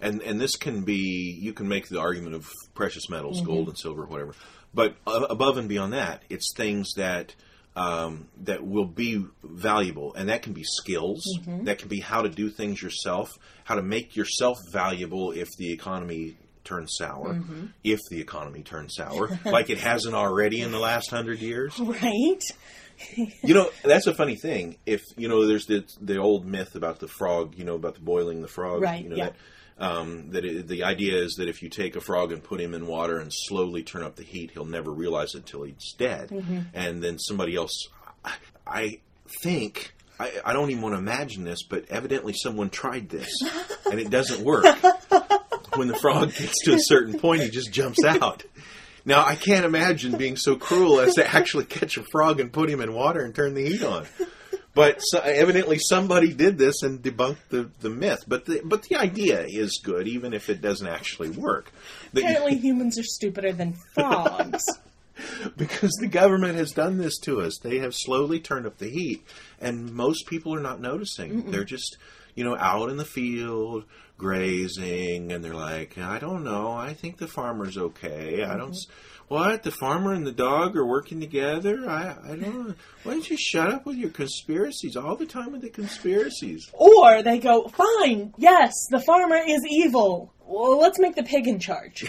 and this can be, you can make the argument of precious metals, gold and silver, whatever. But above and beyond that, it's things that that will be valuable, and that can be skills. That can be how to do things yourself, how to make yourself valuable if the economy turns sour, if the economy turns sour, like it hasn't already in the last 100 years. Right. You know, that's a funny thing. If, you know, there's the old myth about the frog, you know, about the boiling the frog. Right, you know, yeah. The idea is that if you take a frog and put him in water and slowly turn up the heat, he'll never realize it until he's dead. And then somebody else, I think, I don't even want to imagine this, but evidently someone tried this, and it doesn't work. When the frog gets to a certain point, he just jumps out. Now, I can't imagine being so cruel as to actually catch a frog and put him in water and turn the heat on. But evidently somebody did this and debunked the myth. But the idea is good, even if it doesn't actually work. Apparently humans are stupider than frogs. Because the government has done this to us. They have slowly turned up the heat. And most people are not noticing. They're just, you know, out in the field, grazing, and they're like, I don't know, I think the farmer's okay. I don't... What? The farmer and the dog are working together? I don't know. Why don't you shut up with your conspiracies all the time with the conspiracies? Or they go, fine, yes, the farmer is evil. Well, let's make the pig in charge.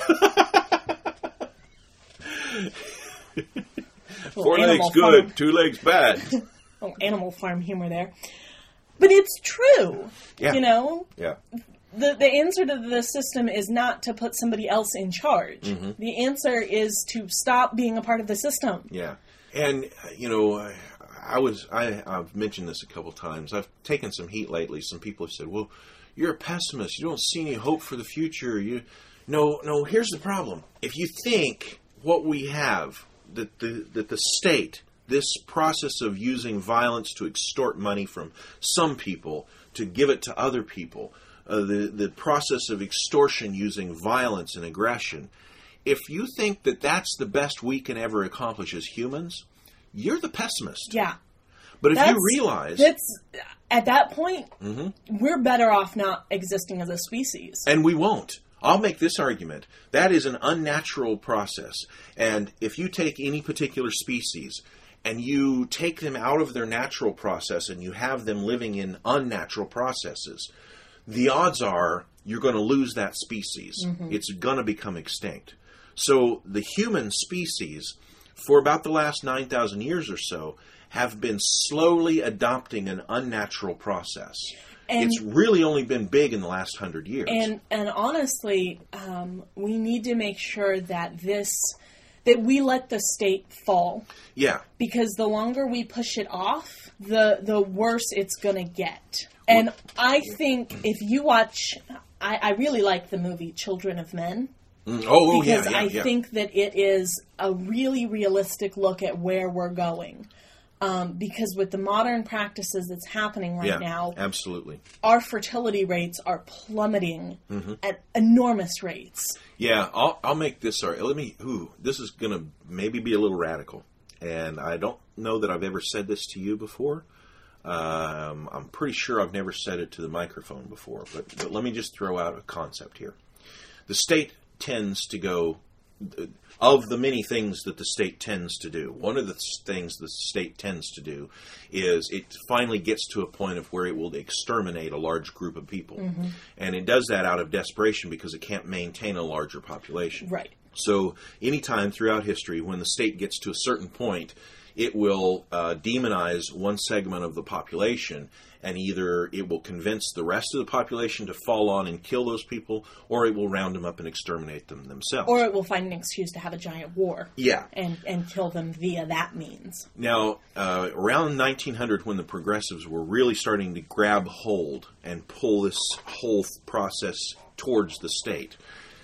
4 legs good, farm. 2 legs bad. Oh, animal farm humor there. But it's true. Yeah. You know? Yeah. The answer to the system is not to put somebody else in charge. The answer is to stop being a part of the system. Yeah. And, you know, I've mentioned this a couple times. I've taken some heat lately. Some people have said, well, you're a pessimist. You don't see any hope for the future. No, here's the problem. If you think what we have, that the state, this process of using violence to extort money from some people to give it to other people, the process of extortion using violence and aggression, if you think that that's the best we can ever accomplish as humans, you're the pessimist. Yeah. But if you realize... At that point, we're better off not existing as a species. And we won't. I'll make this argument. That is an unnatural process. And if you take any particular species and you take them out of their natural process and you have them living in unnatural processes, the odds are you're going to lose that species. It's going to become extinct. So the human species, for about the last 9,000 years or so, have been slowly adopting an unnatural process. And it's really only been big in the last 100 years. And honestly, we need to make sure that that we let the state fall. Yeah. Because the longer we push it off, the worse it's going to get. And I think if you watch, I really like the movie Children of Men. Because I think that it is a really realistic look at where we're going. Because with the modern practices that's happening right now, absolutely, our fertility rates are plummeting at enormous rates. Yeah, I'll make this. Sorry, this is going to maybe be a little radical, and I don't know that I've ever said this to you before. I'm pretty sure I've never said it to the microphone before, but let me just throw out a concept here. The state tends to go... Of the many things that the state tends to do, one of the things the state tends to do is it finally gets to a point of where it will exterminate a large group of people. And it does that out of desperation because it can't maintain a larger population. Right. So anytime throughout history when the state gets to a certain point, it will demonize one segment of the population, and either it will convince the rest of the population to fall on and kill those people, or it will round them up and exterminate them themselves. Or it will find an excuse to have a giant war. Yeah. And kill them via that means. Now, around 1900, when the progressives were really starting to grab hold and pull this whole process towards the state,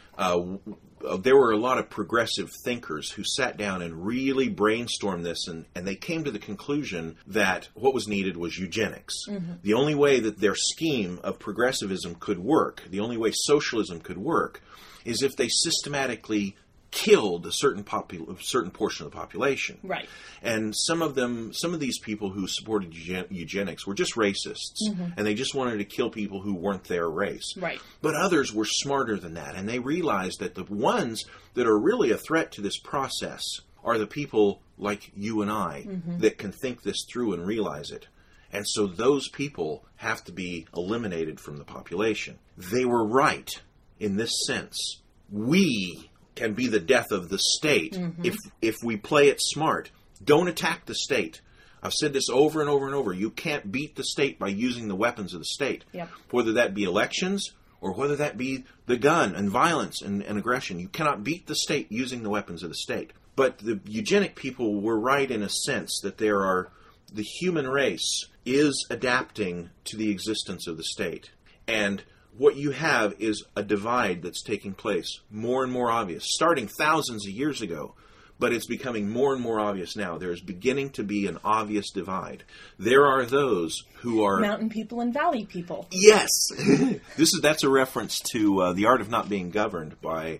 there were a lot of progressive thinkers who sat down and really brainstormed this, and they came to the conclusion that what was needed was eugenics. The only way that their scheme of progressivism could work, the only way socialism could work, is if they systematically killed a certain portion of the population. Right. And some of these people who supported eugenics were just racists, and they just wanted to kill people who weren't their race. Right. But others were smarter than that, and they realized that the ones that are really a threat to this process are the people like you and I that can think this through and realize it. And so those people have to be eliminated from the population. They were right in this sense. We can be the death of the state if we play it smart. Don't attack the state. I've said this over and over and over. You can't beat the state by using the weapons of the state. Yep. Whether that be elections or whether that be the gun and violence and aggression. You cannot beat the state using the weapons of the state. But the eugenic people were right in a sense that the human race is adapting to the existence of the state. And what you have is a divide that's taking place, more and more obvious, starting thousands of years ago, but it's becoming more and more obvious now. There's beginning to be an obvious divide. There are those who are... Mountain people and valley people. Yes! That's a reference to The Art of Not Being Governed by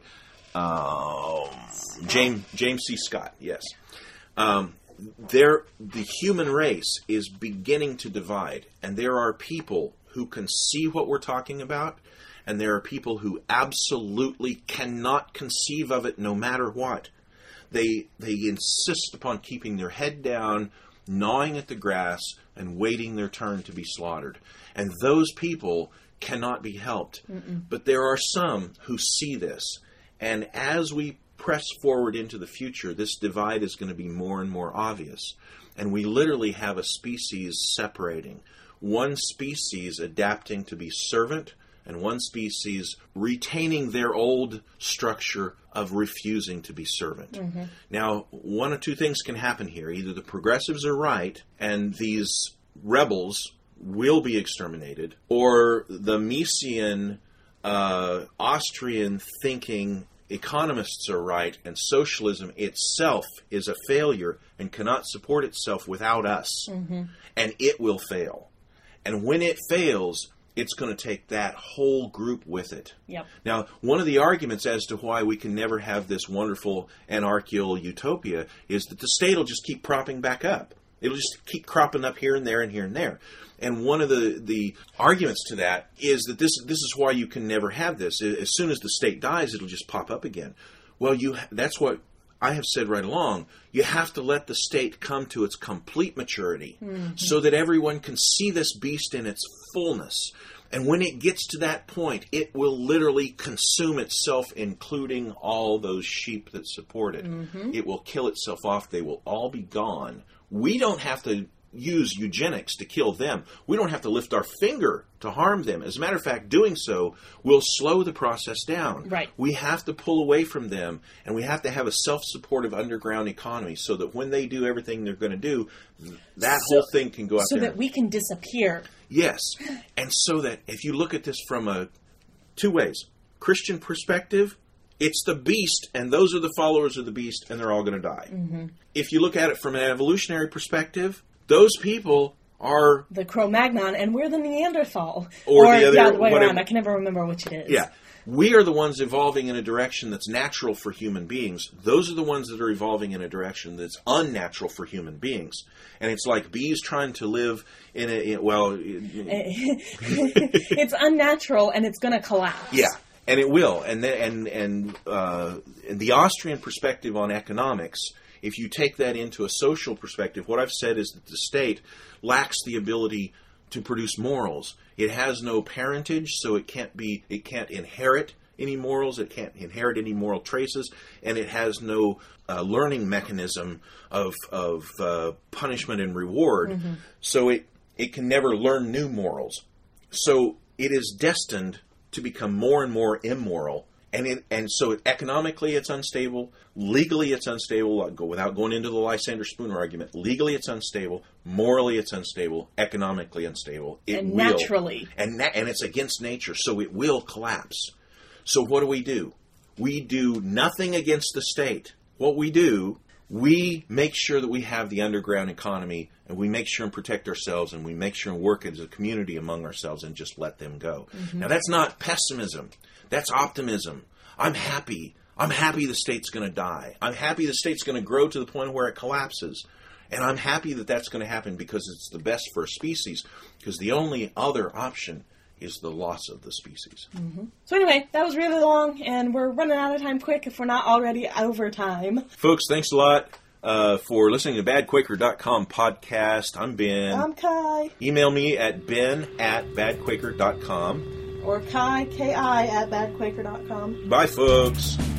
James C. Scott, yes. The human race is beginning to divide, and there are people who can see what we're talking about, and there are people who absolutely cannot conceive of it no matter what. They insist upon keeping their head down, gnawing at the grass, and waiting their turn to be slaughtered. And those people cannot be helped. But there are some who see this, and as we press forward into the future, this divide is going to be more and more obvious. And we literally have a species separating. One species adapting to be servant, and one species retaining their old structure of refusing to be servant. Now, one of two things can happen here. Either the progressives are right, and these rebels will be exterminated, or the Misesian, Austrian thinking economists are right, and socialism itself is a failure and cannot support itself without us. And it will fail. And when it fails, it's going to take that whole group with it. Yep. Now, one of the arguments as to why we can never have this wonderful anarchical utopia is that the state will just keep propping back up. It'll just keep cropping up here and there and here and there. And one of the arguments to that is that this is why you can never have this. As soon as the state dies, it'll just pop up again. Well, that's what I have said right along. You have to let the state come to its complete maturity so that everyone can see this beast in its fullness. And when it gets to that point, it will literally consume itself, including all those sheep that support it. It will kill itself off. They will all be gone. We don't have to use eugenics to kill them. We don't have to lift our finger to harm them. As a matter of fact, doing so will slow the process down. Right. We have to pull away from them, and we have to have a self-supportive underground economy so that when they do everything they're going to do, that whole thing can go out there. So that we can disappear. Yes. And so that if you look at this from two ways. Christian perspective, it's the beast, and those are the followers of the beast, and they're all going to die. If you look at it from an evolutionary perspective, those people are the Cro-Magnon, and we're the Neanderthal. Or the other, the other way whatever. around. I can never remember which it is. Yeah. We are the ones evolving in a direction that's natural for human beings. Those are the ones that are evolving in a direction that's unnatural for human beings. And it's like bees trying to live it's unnatural, and it's going to collapse. Yeah. And it will. And the Austrian perspective on economics, if you take that into a social perspective, what I've said is that the state lacks the ability to produce morals. It has no parentage, so it can't inherit any morals, it can't inherit any moral traces, and it has no learning mechanism of punishment and reward, so it can never learn new morals. So it is destined to become more and more immoral. And so economically it's unstable, legally it's unstable, without going into the Lysander Spooner argument, legally it's unstable, morally it's unstable, economically unstable. And naturally. And it's against nature, so it will collapse. So what do? We do nothing against the state. What we do, we make sure that we have the underground economy, and we make sure and protect ourselves, and we make sure and work as a community among ourselves and just let them go. Now that's not pessimism. That's optimism. I'm happy. I'm happy the state's going to die. I'm happy the state's going to grow to the point where it collapses. And I'm happy that that's going to happen because it's the best for a species, because the only other option is the loss of the species. Mm-hmm. So anyway, that was really long, and we're running out of time quick if we're not already over time. Folks, thanks a lot for listening to badquaker.com podcast. I'm Ben. I'm Kai. Email me at ben@badquaker.com. Or Kai, Ki, @badquaker.com. Bye, folks.